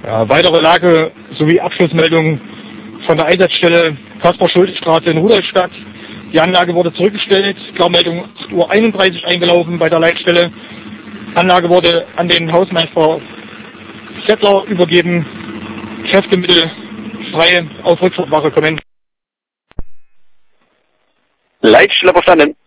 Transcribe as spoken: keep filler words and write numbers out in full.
Ja, weitere Lage sowie Abschlussmeldung von der Einsatzstelle Kaspar-Schulte-Straße in Rudolstadt. Die Anlage wurde zurückgestellt, Klarmeldung acht Uhr einunddreißig eingelaufen bei der Leitstelle. Anlage wurde an den Hausmeister Settler übergeben. Kräftemittel frei auf Rückfahrtwache kommen. Leitstelle verstanden.